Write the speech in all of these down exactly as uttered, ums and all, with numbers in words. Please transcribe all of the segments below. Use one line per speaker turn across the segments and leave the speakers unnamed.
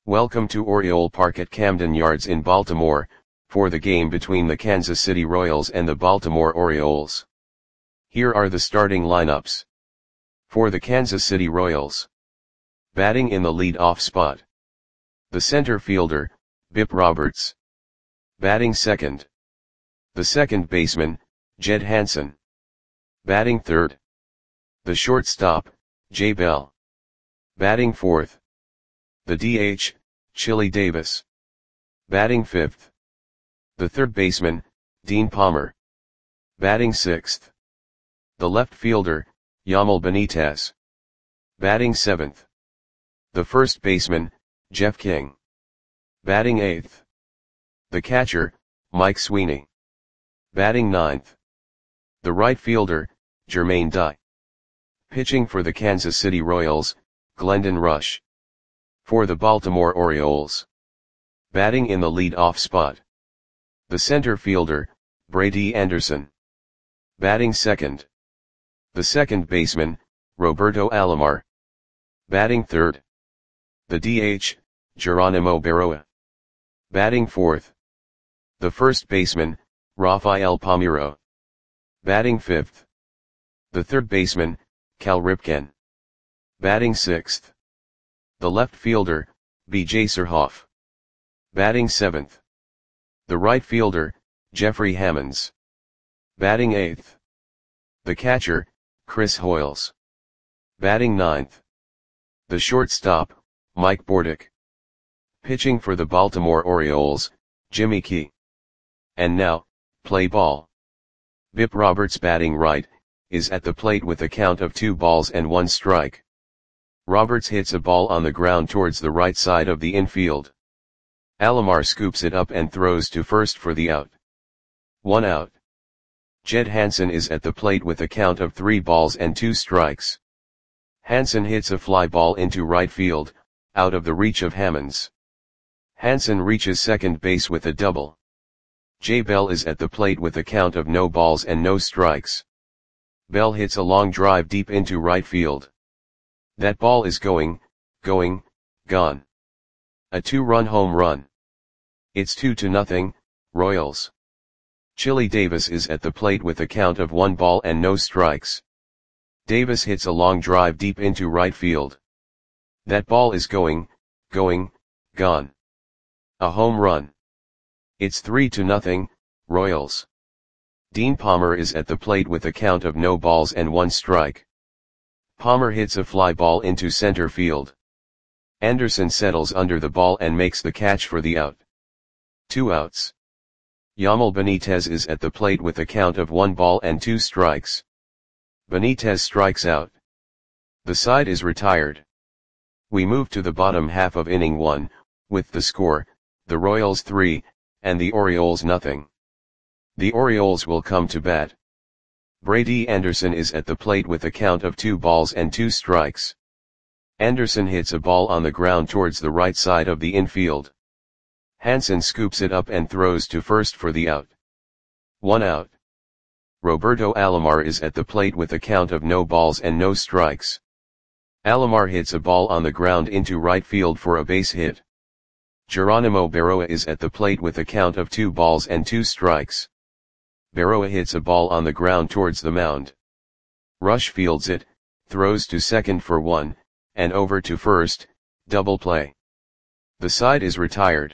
Welcome to Oriole Park at Camden Yards in Baltimore, for the game between the Kansas City Royals and the Baltimore Orioles. Here are the starting lineups. For the Kansas City Royals. Batting in the lead-off spot. The center fielder, Bip Roberts. Batting second. The second baseman, Jed Hansen. Batting third. The shortstop, Jay Bell. Batting fourth. The D H, Chili Davis. Batting fifth. The third baseman, Dean Palmer. Batting sixth. The left fielder, Yamal Benitez. Batting seventh. The first baseman, Jeff King. Batting eighth. The catcher, Mike Sweeney. Batting ninth. The right fielder, Jermaine Dye. Pitching for the Kansas City Royals, Glendon Rush. For the Baltimore Orioles. Batting in the lead-off spot. The center fielder, Brady Anderson. Batting second. The second baseman, Roberto Alomar. Batting third. The D H, Geronimo Berroa. Batting fourth. The first baseman, Rafael Palmeiro. Batting fifth. The third baseman, Cal Ripken. Batting sixth. The left fielder, B J Surhoff. Batting seventh. The right fielder, Jeffrey Hammonds. Batting eighth. The catcher, Chris Hoiles. Batting ninth. The shortstop, Mike Bordick. Pitching for the Baltimore Orioles, Jimmy Key. And now, play ball. Bip Roberts batting right, is at the plate with a count of two balls and one strike. Roberts hits a ball on the ground towards the right side of the infield. Alomar scoops it up and throws to first for the out. One out. Jed Hansen is at the plate with a count of three balls and two strikes. Hansen hits a fly ball into right field, out of the reach of Hammonds. Hansen reaches second base with a double. Jay Bell is at the plate with a count of no balls and no strikes. Bell hits a long drive deep into right field. That ball is going, going, gone. A two-run home run. It's two to nothing, Royals. Chili Davis is at the plate with a count of one ball and no strikes. Davis hits a long drive deep into right field. That ball is going, going, gone. A home run. It's three to nothing, Royals. Dean Palmer is at the plate with a count of no balls and one strike. Palmer hits a fly ball into center field. Anderson settles under the ball and makes the catch for the out. Two outs. Yamal Benitez is at the plate with a count of one ball and two strikes. Benitez strikes out. The side is retired. We move to the bottom half of inning one, with the score, the Royals three, and the Orioles nothing. The Orioles will come to bat. Brady Anderson is at the plate with a count of two balls and two strikes. Anderson hits a ball on the ground towards the right side of the infield. Hansen scoops it up and throws to first for the out. One out. Roberto Alomar is at the plate with a count of no balls and no strikes. Alomar hits a ball on the ground into right field for a base hit. Geronimo Berroa is at the plate with a count of two balls and two strikes. Berroa hits a ball on the ground towards the mound. Rush fields it, throws to second for one, and over to first, double play. The side is retired.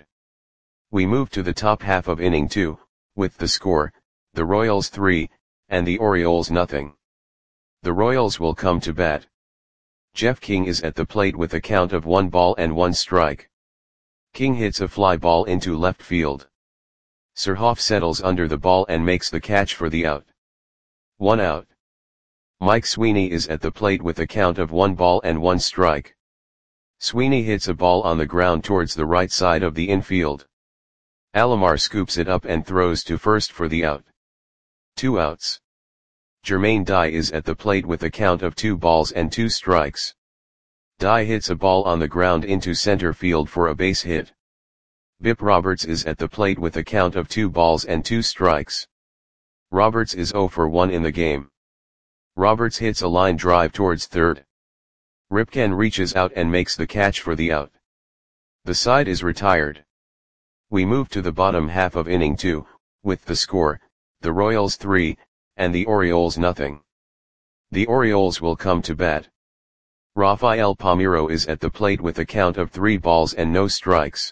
We move to the top half of inning two, with the score, the Royals three, and the Orioles nothing. The Royals will come to bat. Jeff King is at the plate with a count of one ball and one strike. King hits a fly ball into left field. Surhoff settles under the ball and makes the catch for the out. One out. Mike Sweeney is at the plate with a count of one ball and one strike. Sweeney hits a ball on the ground towards the right side of the infield. Alomar scoops it up and throws to first for the out. Two outs. Jermaine Dye is at the plate with a count of two balls and two strikes. Dye hits a ball on the ground into center field for a base hit. Bip Roberts is at the plate with a count of two balls and two strikes. Roberts is zero for one in the game. Roberts hits a line drive towards third. Ripken reaches out and makes the catch for the out. The side is retired. We move to the bottom half of inning two, with the score, the Royals three, and the Orioles nothing. The Orioles will come to bat. Rafael Palmeiro is at the plate with a count of three balls and no strikes.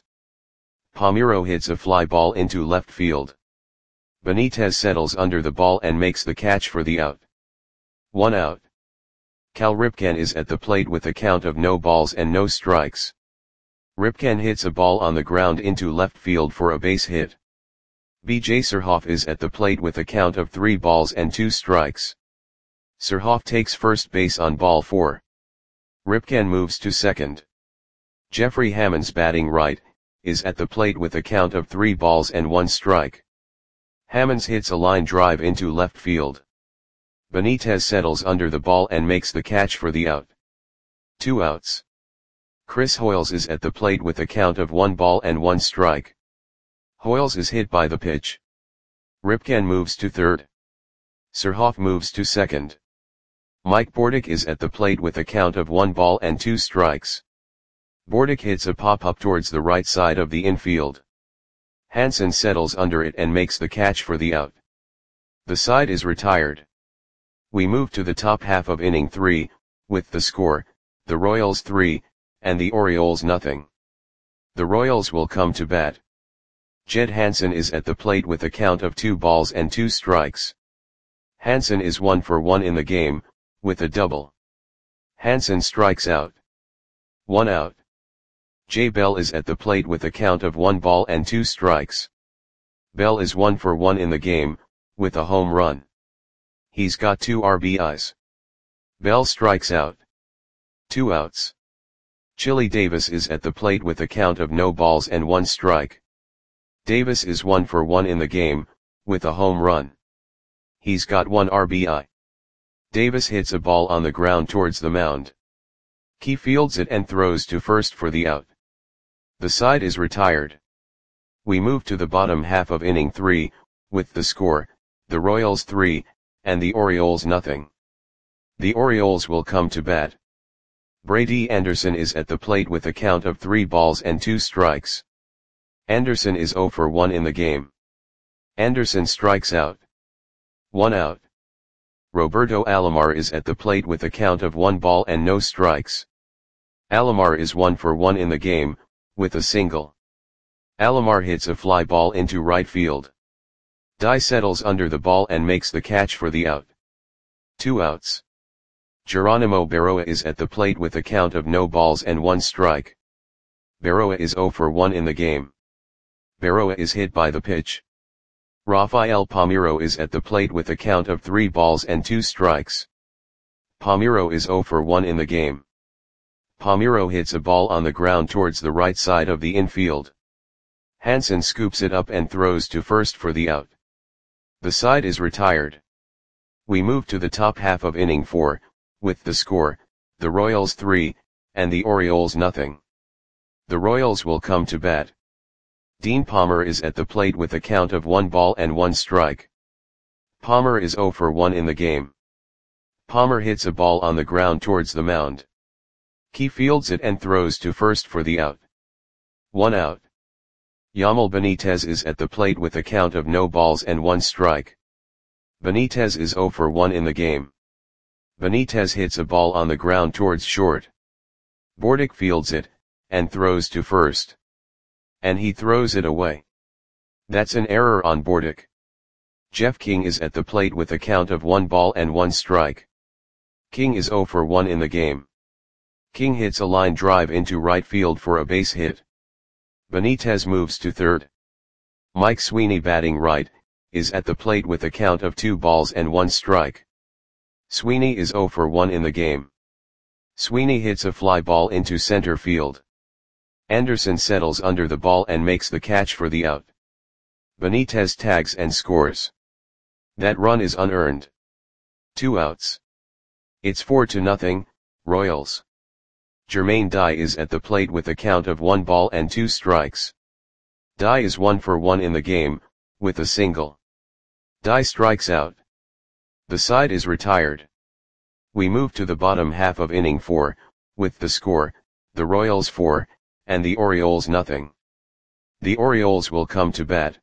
Palmeiro hits a fly ball into left field. Benitez settles under the ball and makes the catch for the out. One out. Cal Ripken is at the plate with a count of no balls and no strikes. Ripken hits a ball on the ground into left field for a base hit. B J Surhoff is at the plate with a count of three balls and two strikes. Surhoff takes first base on ball four. Ripken moves to second. Jeffrey Hammonds, batting right, is at the plate with a count of three balls and one strike. Hammonds hits a line drive into left field. Benitez settles under the ball and makes the catch for the out. Two outs. Chris Hoiles is at the plate with a count of one ball and one strike. Hoiles is hit by the pitch. Ripken moves to third. Surhoff moves to second. Mike Bordick is at the plate with a count of one ball and two strikes. Bordick hits a pop-up towards the right side of the infield. Hansen settles under it and makes the catch for the out. The side is retired. We move to the top half of inning three, with the score, the Royals three, and the Orioles nothing. The Royals will come to bat. Jed Hansen is at the plate with a count of two balls and two strikes. Hansen is one for one in the game, with a double. Hansen strikes out. One out. Jay Bell is at the plate with a count of one ball and two strikes. Bell is one for one in the game, with a home run. He's got two R B Is. Bell strikes out. Two outs. Chili Davis is at the plate with a count of no balls and one strike. Davis is one for one in the game, with a home run. He's got one R B I. Davis hits a ball on the ground towards the mound. He fields it and throws to first for the out. The side is retired. We move to the bottom half of inning three, with the score, the Royals three, and the Orioles nothing. The Orioles will come to bat. Brady Anderson is at the plate with a count of three balls and two strikes. Anderson is zero for one in the game. Anderson strikes out. One out. Roberto Alomar is at the plate with a count of one ball and no strikes. Alomar is one for one in the game, with a single. Alomar hits a fly ball into right field. Dye settles under the ball and makes the catch for the out. Two outs. Geronimo Berroa is at the plate with a count of no balls and one strike. Berroa is zero for one in the game. Berroa is hit by the pitch. Rafael Palmeiro is at the plate with a count of three balls and two strikes. Palmeiro is zero for one in the game. Palmeiro hits a ball on the ground towards the right side of the infield. Hansen scoops it up and throws to first for the out. The side is retired. We move to the top half of inning four, with the score, the Royals three, and the Orioles nothing. The Royals will come to bat. Dean Palmer is at the plate with a count of one ball and one strike. Palmer is zero for one in the game. Palmer hits a ball on the ground towards the mound. He fields it and throws to first for the out. One out. Yamil Benitez is at the plate with a count of no balls and one strike. Benitez is zero for one in the game. Benitez hits a ball on the ground towards short. Bordick fields it, and throws to first. And he throws it away. That's an error on Bordick. Jeff King is at the plate with a count of one ball and one strike. King is zero for one in the game. King hits a line drive into right field for a base hit. Benitez moves to third. Mike Sweeney, batting right, is at the plate with a count of two balls and one strike. Sweeney is zero for one in the game. Sweeney hits a fly ball into center field. Anderson settles under the ball and makes the catch for the out. Benitez tags and scores. That run is unearned. Two outs. It's four to nothing, Royals. Jermaine Dye is at the plate with a count of one ball and two strikes. Dye is one for one in the game, with a single. Dye strikes out. The side is retired. We move to the bottom half of inning four, with the score, the Royals four, and the Orioles nothing. The Orioles will come to bat.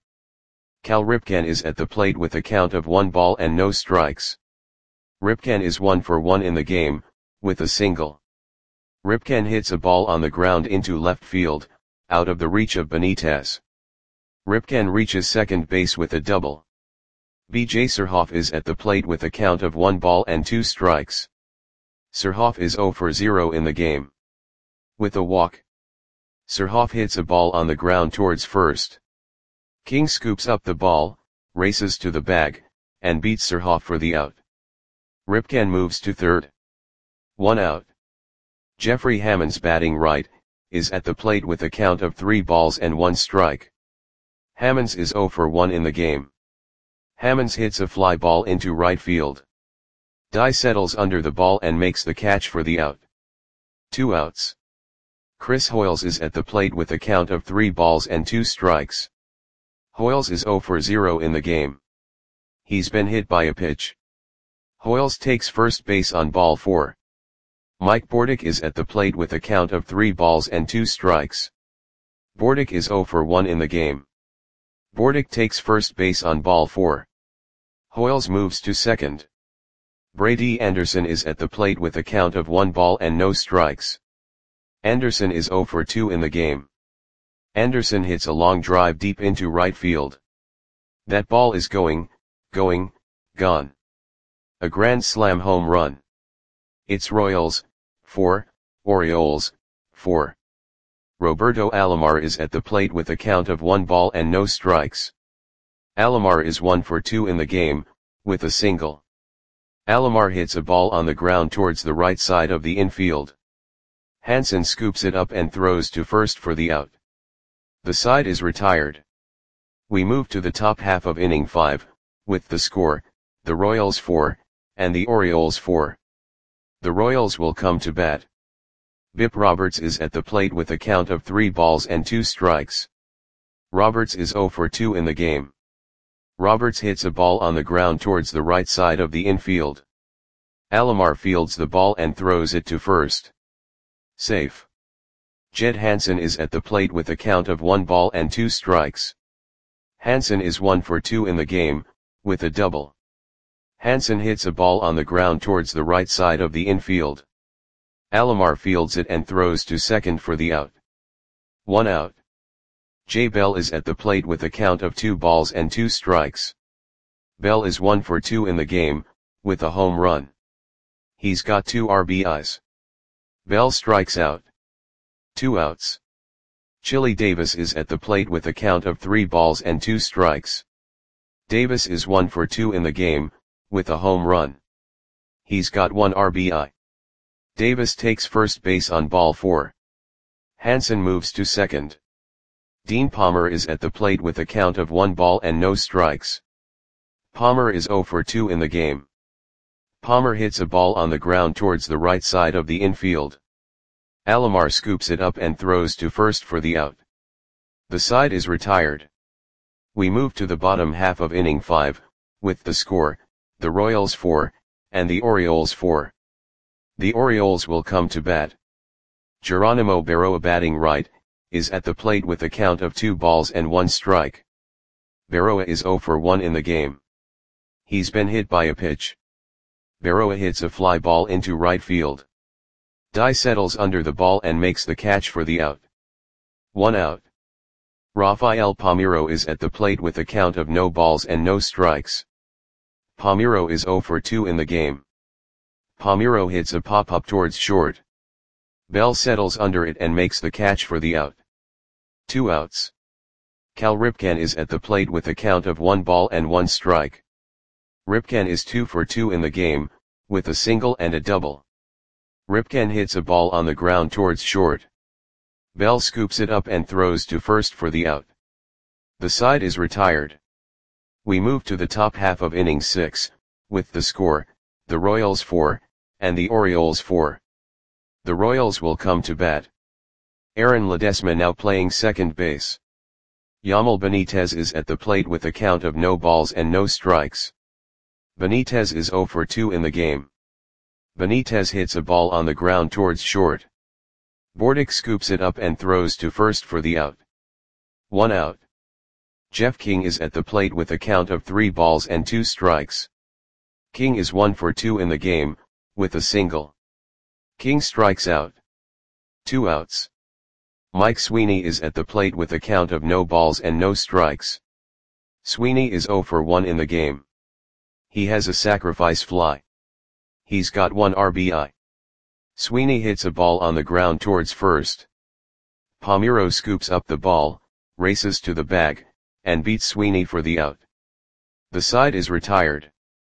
Cal Ripken is at the plate with a count of one ball and no strikes. Ripken is one for one in the game, with a single. Ripken hits a ball on the ground into left field, out of the reach of Benitez. Ripken reaches second base with a double. B J Surhoff is at the plate with a count of one ball and two strikes. Surhoff is zero for zero in the game. With a walk, Surhoff hits a ball on the ground towards first. King scoops up the ball, races to the bag, and beats Surhoff for the out. Ripken moves to third. One out. Jeffrey Hammonds, batting right, is at the plate with a count of three balls and one strike. Hammonds is zero for one in the game. Hammonds hits a fly ball into right field. Dye settles under the ball and makes the catch for the out. Two outs. Chris Hoiles is at the plate with a count of three balls and two strikes. Hoiles is zero for zero in the game. He's been hit by a pitch. Hoiles takes first base on ball four. Mike Bordick is at the plate with a count of three balls and two strikes. Bordick is zero for one in the game. Bordick takes first base on ball four. Hoiles moves to second. Brady Anderson is at the plate with a count of one ball and no strikes. Anderson is zero for two in the game. Anderson hits a long drive deep into right field. That ball is going, going, gone. A grand slam home run. It's Royals, four, Orioles, four. Roberto Alomar is at the plate with a count of one ball and no strikes. Alomar is one for two in the game, with a single. Alomar hits a ball on the ground towards the right side of the infield. Hansen scoops it up and throws to first for the out. The side is retired. We move to the top half of inning five, with the score, the Royals four, and the Orioles four. The Royals will come to bat. Bip Roberts is at the plate with a count of three balls and two strikes. Roberts is zero for two in the game. Roberts hits a ball on the ground towards the right side of the infield. Alomar fields the ball and throws it to first. Safe. Jed Hansen is at the plate with a count of one ball and two strikes. Hansen is one for two in the game, with a double. Hansen hits a ball on the ground towards the right side of the infield. Alomar fields it and throws to second for the out. One out. Jay Bell is at the plate with a count of two balls and two strikes. Bell is one for two in the game, with a home run. He's got two R B Is. Bell strikes out. Two outs. Chili Davis is at the plate with a count of three balls and two strikes. Davis is one for two in the game, with a home run. He's got one R B I. Davis takes first base on ball four. Hansen moves to second. Dean Palmer is at the plate with a count of one ball and no strikes. Palmer is zero for two in the game. Palmer hits a ball on the ground towards the right side of the infield. Alomar scoops it up and throws to first for the out. The side is retired. We move to the bottom half of inning five, with the score, the Royals four, and the Orioles four. The Orioles will come to bat. Geronimo Berroa, batting right, is at the plate with a count of two balls and one strike. Berroa is zero for one in the game. He's been hit by a pitch. Berroa hits a fly ball into right field. Dye settles under the ball and makes the catch for the out. One out. Rafael Palmeiro is at the plate with a count of no balls and no strikes. Palmeiro is zero for two in the game. Palmeiro hits a pop-up towards short. Bell settles under it and makes the catch for the out. Two outs. Cal Ripken is at the plate with a count of one ball and one strike. Ripken is two for two in the game, with a single and a double. Ripken hits a ball on the ground towards short. Bell scoops it up and throws to first for the out. The side is retired. We move to the top half of inning six, with the score, the Royals four, and the Orioles four. The Royals will come to bat. Aaron Ledesma now playing second base. Yamil Benitez is at the plate with a count of no balls and no strikes. Benitez is zero for two in the game. Benitez hits a ball on the ground towards short. Bordick scoops it up and throws to first for the out. One out. Jeff King is at the plate with a count of three balls and two strikes. King is one for two in the game, with a single. King strikes out. Two outs. Mike Sweeney is at the plate with a count of no balls and no strikes. Sweeney is zero for one in the game. He has a sacrifice fly. He's got one R B I. Sweeney hits a ball on the ground towards first. Palmeiro scoops up the ball, races to the bag, and beats Sweeney for the out. The side is retired.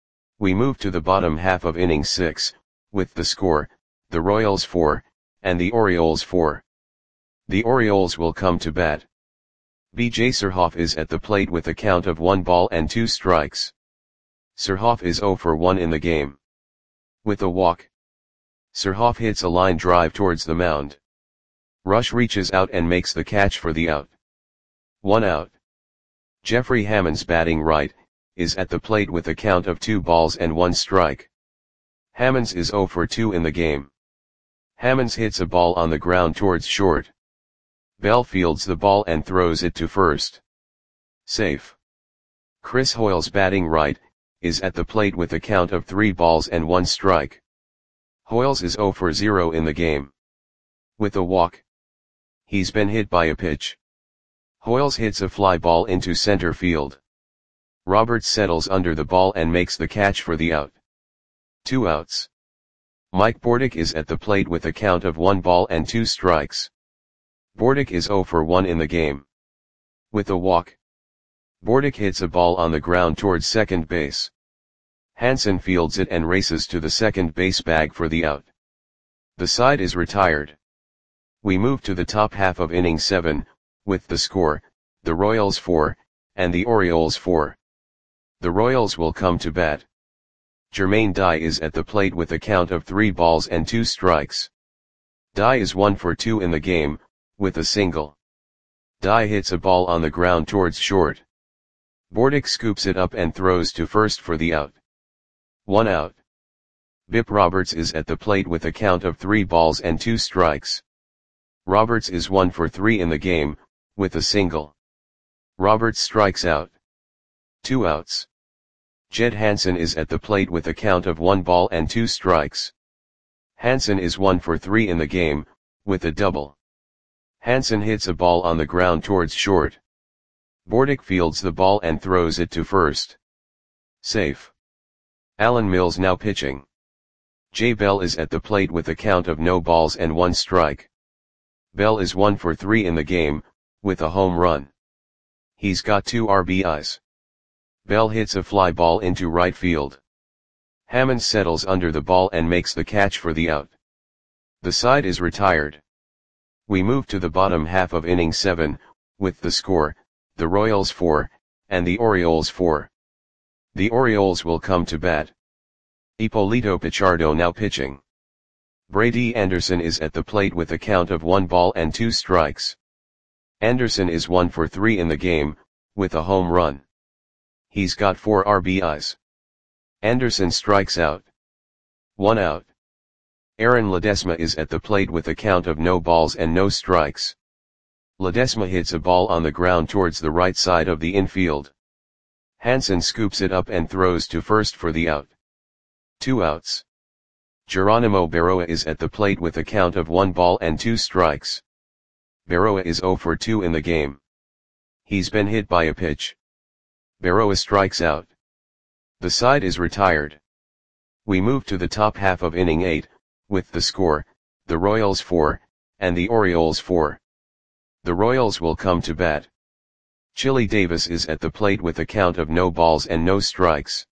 We move to the bottom half of inning six, with the score, the Royals four, and the Orioles four. The Orioles will come to bat. B J Surhoff is at the plate with a count of one ball and two strikes. Surhoff is zero for one in the game. With a walk. Surhoff hits a line drive towards the mound. Rush reaches out and makes the catch for the out. One out. Jeffrey Hammonds, batting right, is at the plate with a count of two balls and one strike. Hammonds is zero for two in the game. Hammonds hits a ball on the ground towards short. Bell fields the ball and throws it to first. Safe. Chris Hoiles, batting right, is at the plate with a count of three balls and one strike. Hoiles is zero for zero in the game. With a walk. He's been hit by a pitch. Hoiles hits a fly ball into center field. Roberts settles under the ball and makes the catch for the out. Two outs. Mike Bordick is at the plate with a count of one ball and two strikes. Bordick is zero for one in the game. With a walk. Bordick hits a ball on the ground towards second base. Hansen fields it and races to the second base bag for the out. The side is retired. We move to the top half of inning seven, with the score, the Royals four, and the Orioles four. The Royals will come to bat. Jermaine Dye is at the plate with a count of three balls and two strikes. Dye is one for two in the game, with a single. Dye hits a ball on the ground towards short. Bordick scoops it up and throws to first for the out. One out. Bip Roberts is at the plate with a count of three balls and two strikes. Roberts is one for three in the game, with a single. Roberts strikes out. Two outs. Jed Hansen is at the plate with a count of one ball and two strikes. Hansen is one for three in the game, with a double. Hansen hits a ball on the ground towards short. Bordick fields the ball and throws it to first. Safe. Alan Mills now pitching. Jay Bell is at the plate with a count of no balls and one strike. Bell is one for three in the game, with a home run. He's got two R B Is. Bell hits a fly ball into right field. Hammond settles under the ball and makes the catch for the out. The side is retired. We move to the bottom half of inning seven, with the score, the Royals four, and the Orioles four. The Orioles will come to bat. Ippolito Pichardo now pitching. Brady Anderson is at the plate with a count of one ball and two strikes. Anderson is one for three in the game, with a home run. He's got four R B Is. Anderson strikes out. One out. Aaron Ledesma is at the plate with a count of no balls and no strikes. Ledesma hits a ball on the ground towards the right side of the infield. Hansen scoops it up and throws to first for the out. Two outs. Geronimo Berroa is at the plate with a count of one ball and two strikes. Berroa is zero for two in the game. He's been hit by a pitch. Berroa strikes out. The side is retired. We move to the top half of inning eight, with the score, the Royals four, and the Orioles four. The Royals will come to bat. Chili Davis is at the plate with a count of no balls and no strikes.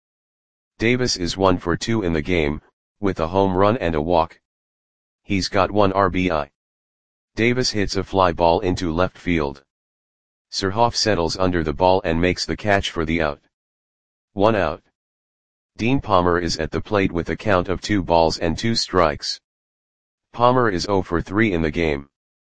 Davis is one for two in the game, with a home run and a walk. He's got one R B I. Davis hits a fly ball into left field. Surhoff settles under the ball and makes the catch for the out. One out. Dean Palmer is at the plate with a count of two balls and two strikes. Palmer is zero for three in the game.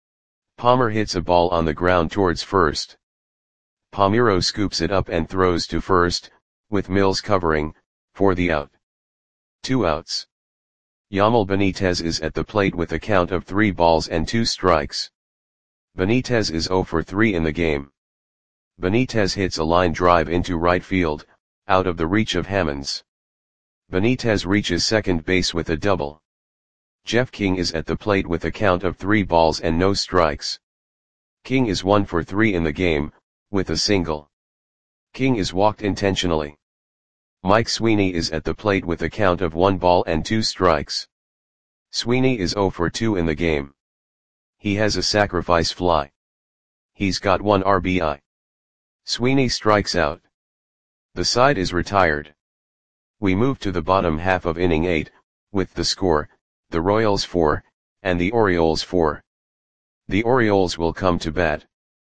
Palmer hits a ball on the ground towards first. Palmeiro scoops it up and throws to first, with Mills covering, for the out. Two outs. Yamel Benitez is at the plate with a count of three balls and two strikes. Benitez is zero for three in the game. Benitez hits a line drive into right field, out of the reach of Hammonds. Benitez reaches second base with a double. Jeff King is at the plate with a count of three balls and no strikes. King is one for three in the game, with a single. King is walked intentionally. Mike Sweeney is at the plate with a count of one ball and two strikes. Sweeney is zero for two in the game. He has a sacrifice fly. He's got one R B I. Sweeney strikes out. The side is retired. We move to the bottom half of inning eight, with the score, the Royals four, and the Orioles four. The Orioles will come to bat.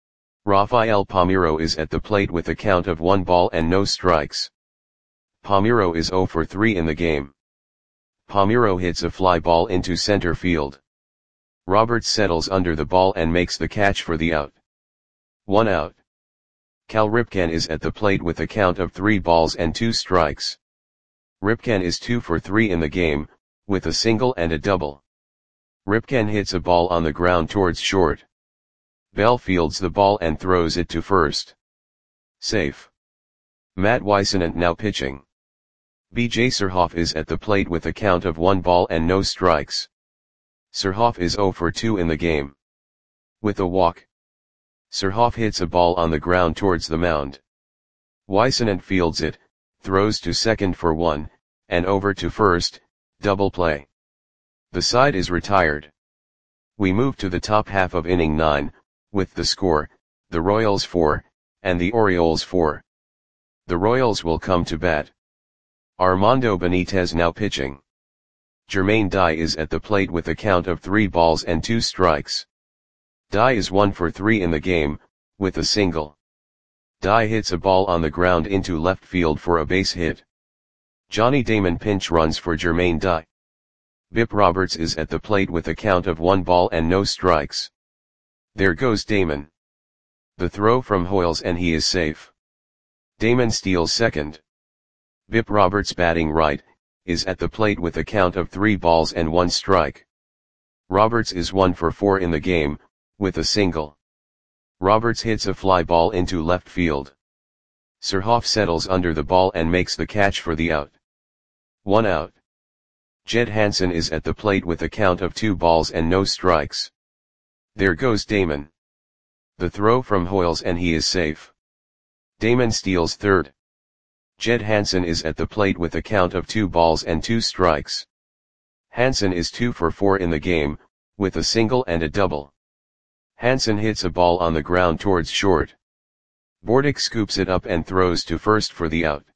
Rafael Palmeiro is at the plate with a count of one ball and no strikes. Palmeiro is zero for three in the game. Palmeiro hits a fly ball into center field. Roberts settles under the ball and makes the catch for the out. One out. Cal Ripken is at the plate with a count of three balls and two strikes. Ripken is two for three in the game, with a single and a double. Ripken hits a ball on the ground towards short. Bell fields the ball and throws it to first. Safe. Matt Whisenant now pitching. B J Surhoff is at the plate with a count of one ball and no strikes. Surhoff is zero for two in the game. With a walk. Surhoff hits a ball on the ground towards the mound. Whisenant fields it, throws to second for one, and over to first, double play. The side is retired. We move to the top half of inning nine, with the score, the Royals four, and the Orioles four. The Royals will come to bat. Armando Benitez now pitching. Jermaine Dye is at the plate with a count of three balls and two strikes. Dye is one for three in the game, with a single. Dye hits a ball on the ground into left field for a base hit. Johnny Damon pinch runs for Jermaine Dye. Bip Roberts is at the plate with a count of one ball and no strikes. There goes Damon. The throw from Hoyles and he is safe. Damon steals second. Bip Roberts batting right, is at the plate with a count of three balls and one strike. Roberts is one for four in the game, with a single. Roberts hits a fly ball into left field. Surhoff settles under the ball and makes the catch for the out. One out. Jed Hansen is at the plate with a count of two balls and no strikes. There goes Damon. The throw from Hoyles and he is safe. Damon steals third. Jed Hansen is at the plate with a count of two balls and two strikes. Hansen is two for four in the game, with a single and a double. Hansen hits a ball on the ground towards short. Bordick scoops it up and throws to first for the out.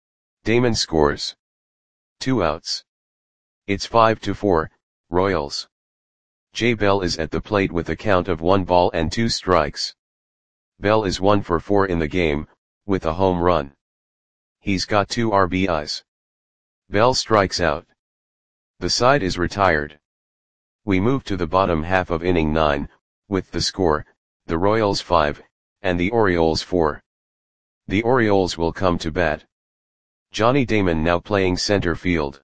Damon scores. Two outs. It's five to four, Royals. Jay Bell is at the plate with a count of one ball and two strikes. Bell is one for four in the game, with a home run. He's got two R B Is. Bell strikes out. The side is retired. We move to the bottom half of inning nine, with the score, the Royals five, and the Orioles four. The Orioles will come to bat. Johnny Damon now playing center field.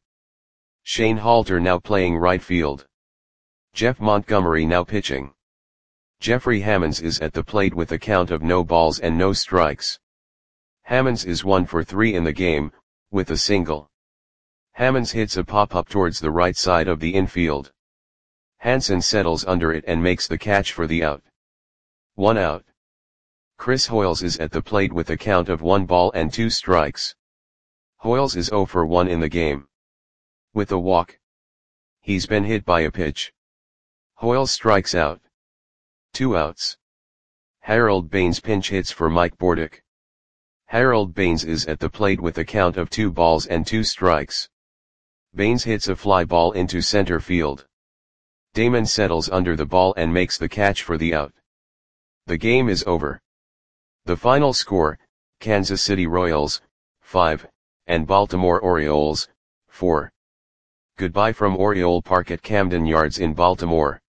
Shane Halter now playing right field. Jeff Montgomery now pitching. Jeffrey Hammonds is at the plate with a count of no balls and no strikes. Hammonds is one for three in the game, with a single. Hammonds hits a pop-up towards the right side of the infield. Hansen settles under it and makes the catch for the out. One out. Chris Hoyles is at the plate with a count of one ball and two strikes. Hoyles is zero for one in the game. With a walk. He's been hit by a pitch. Hoyles strikes out. Two outs. Harold Baines pinch hits for Mike Bordick. Harold Baines is at the plate with a count of two balls and two strikes. Baines hits a fly ball into center field. Damon settles under the ball and makes the catch for the out. The game is over. The final score, Kansas City Royals, five, and Baltimore Orioles, four. Goodbye from Oriole Park at Camden Yards in Baltimore.